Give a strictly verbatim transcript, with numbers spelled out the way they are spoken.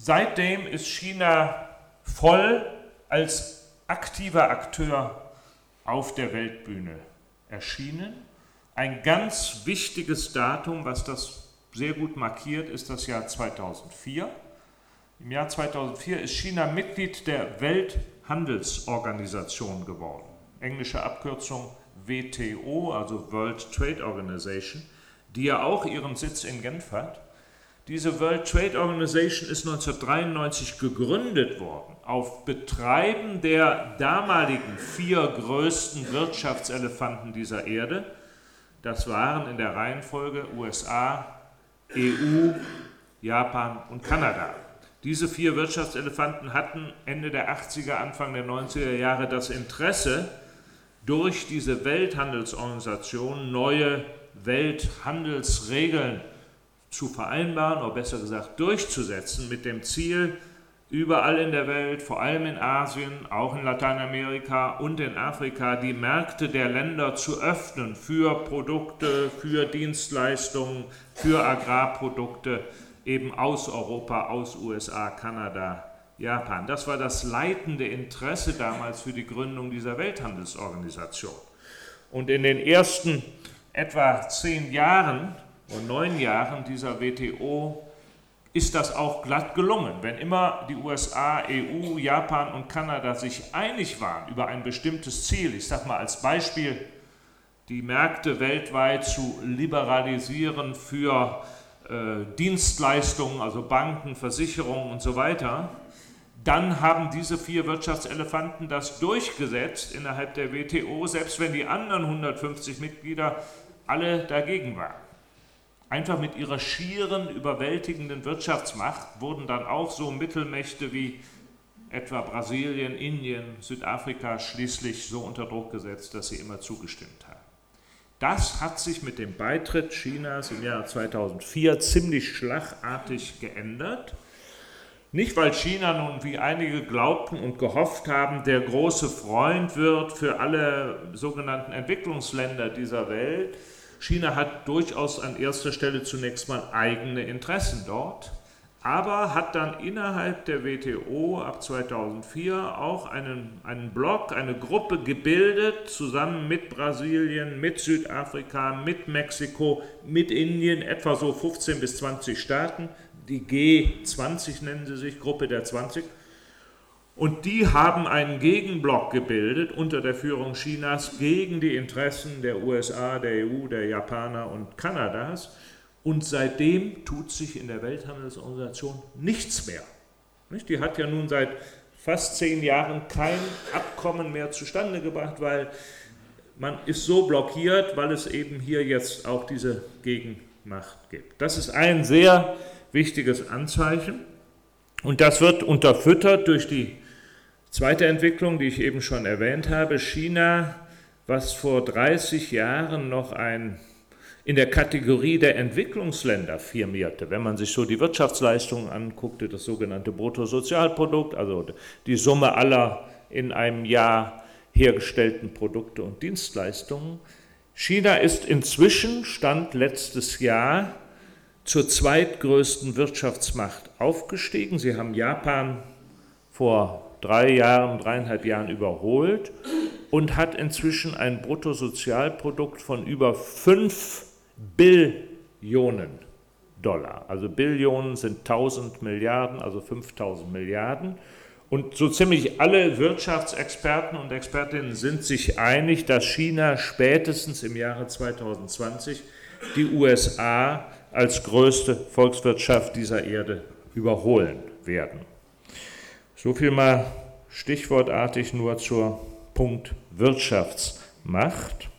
Seitdem ist China voll als aktiver Akteur auf der Weltbühne erschienen. Ein ganz wichtiges Datum, was das sehr gut markiert, ist das Jahr zweitausendvier. Im Jahr zweitausendvier ist China Mitglied der Welthandelsorganisation geworden. Englische Abkürzung W T O, also World Trade Organization, die ja auch ihren Sitz in Genf hat. Diese World Trade Organization ist neunzehnhundertdreiundneunzig gegründet worden auf Betreiben der damaligen vier größten Wirtschaftselefanten dieser Erde. Das waren in der Reihenfolge U S A, E U, Japan und Kanada. Diese vier Wirtschaftselefanten hatten Ende der achtziger, Anfang der neunziger Jahre das Interesse, durch diese Welthandelsorganisation neue Welthandelsregeln zu vereinbaren, oder besser gesagt durchzusetzen, mit dem Ziel, überall in der Welt, vor allem in Asien, auch in Lateinamerika und in Afrika, die Märkte der Länder zu öffnen für Produkte, für Dienstleistungen, für Agrarprodukte, eben aus Europa, aus U S A, Kanada, Japan. Das war das leitende Interesse damals für die Gründung dieser Welthandelsorganisation. Und in den ersten etwa zehn Jahren und neun Jahren dieser W T O ist das auch glatt gelungen. Wenn immer die U S A, E U, Japan und Kanada sich einig waren über ein bestimmtes Ziel, ich sage mal als Beispiel, die Märkte weltweit zu liberalisieren für äh, Dienstleistungen, also Banken, Versicherungen und so weiter, dann haben diese vier Wirtschaftselefanten das durchgesetzt innerhalb der W T O, selbst wenn die anderen hundertfünfzig Mitglieder alle dagegen waren. Einfach mit ihrer schieren, überwältigenden Wirtschaftsmacht wurden dann auch so Mittelmächte wie etwa Brasilien, Indien, Südafrika schließlich so unter Druck gesetzt, dass sie immer zugestimmt haben. Das hat sich mit dem Beitritt Chinas im Jahr zweitausendvier ziemlich schlagartig geändert. Nicht, weil China nun, wie einige glaubten und gehofft haben, der große Freund wird für alle sogenannten Entwicklungsländer dieser Welt. China hat durchaus an erster Stelle zunächst mal eigene Interessen dort, aber hat dann innerhalb der W T O ab zweitausendvier auch einen, einen Block, eine Gruppe gebildet, zusammen mit Brasilien, mit Südafrika, mit Mexiko, mit Indien, etwa so fünfzehn bis zwanzig Staaten, die G zwanzig nennen sie sich, Gruppe der zwanzig. Und die haben einen Gegenblock gebildet unter der Führung Chinas gegen die Interessen der U S A, der E U, der Japaner und Kanadas. Und seitdem tut sich in der Welthandelsorganisation nichts mehr. Die hat ja nun seit fast zehn Jahren kein Abkommen mehr zustande gebracht, weil man ist so blockiert, weil es eben hier jetzt auch diese Gegenmacht gibt. Das ist ein sehr wichtiges Anzeichen und das wird unterfüttert durch die zweite Entwicklung, die ich eben schon erwähnt habe. China, was vor dreißig Jahren noch ein in der Kategorie der Entwicklungsländer firmierte, wenn man sich so die Wirtschaftsleistungen anguckte, das sogenannte Bruttosozialprodukt, also die Summe aller in einem Jahr hergestellten Produkte und Dienstleistungen. China ist inzwischen, Stand letztes Jahr, zur zweitgrößten Wirtschaftsmacht aufgestiegen. Sie haben Japan vor drei Jahren, dreieinhalb Jahren überholt und hat inzwischen ein Bruttosozialprodukt von über fünf Billionen Dollar. Also Billionen sind tausend Milliarden, also fünftausend Milliarden. Und so ziemlich alle Wirtschaftsexperten und Expertinnen sind sich einig, dass China spätestens im Jahre zweitausendzwanzig die U S A als größte Volkswirtschaft dieser Erde überholen werden. So viel mal stichwortartig nur zur Punkt Wirtschaftsmacht.